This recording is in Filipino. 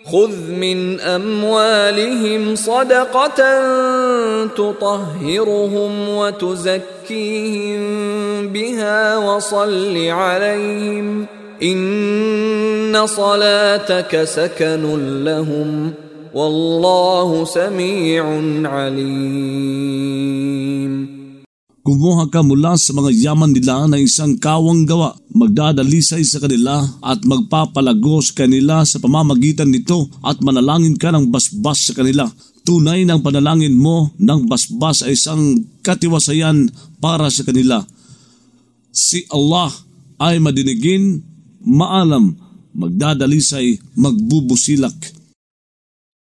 خذ من أموالهم صدقة تطهرهم وتزكيهم بها وصل عليهم إن صلاتك سكن لهم والله سميع عليم. Kumuha ka mula sa mga yaman nila ng isang kawang gawa, magdadalisay sa kanila at magpapalago sa kanila sa pamamagitan nito at manalangin ka ng basbas sa kanila. Tunay ng panalangin mo ng basbas ay isang katiwasayan para sa kanila. Si Allah ay madinigin, maalam, magdadalisay, magbubusilak.